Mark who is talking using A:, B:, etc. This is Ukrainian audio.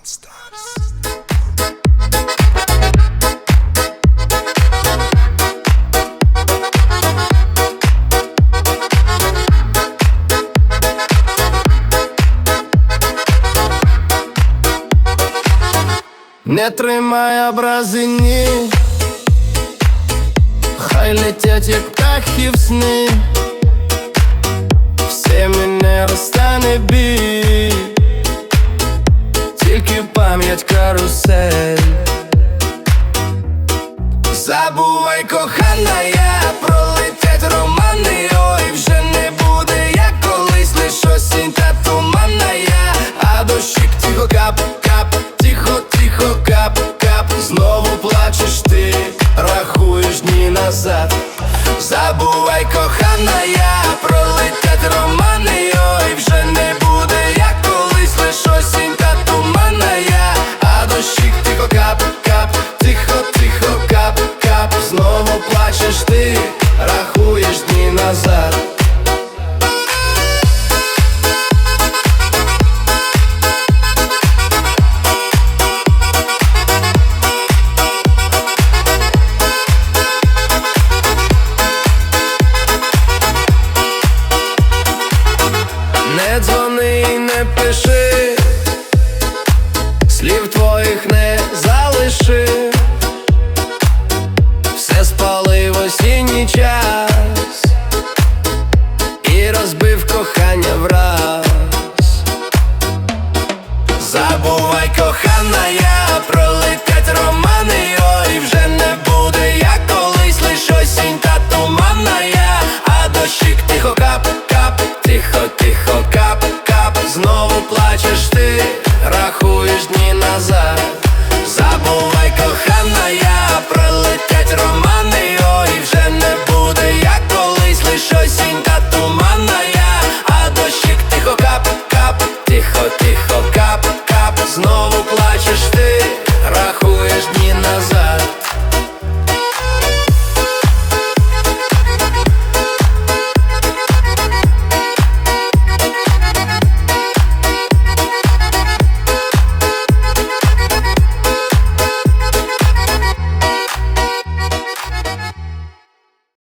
A: Не тримай образи, ні, хай летять, як птахи в сни. Все мене розтане біль, тільки пам'ять карусель. Забувай, кохана, я пролетять романи. Ой, вже не буде, як колись, лиш осінь та туманна я. А дощик тихо кап-кап, тихо-тихо кап-кап. Знову плачеш ти, рахуєш дні назад. Забувай, кохана, я пролетять романи. Ой, вже не буде, як колись, лиш осінь та туманна я. А дощик тихо кап-кап, тихо-тихо кап-кап. Знову плачеш ти, рахуєш дні назад. Не дзвони і не пиши, слів твоїх не залиши. Все спалив осінній час і розбив кохання враз. Забувай, кохана, я пролетять романи.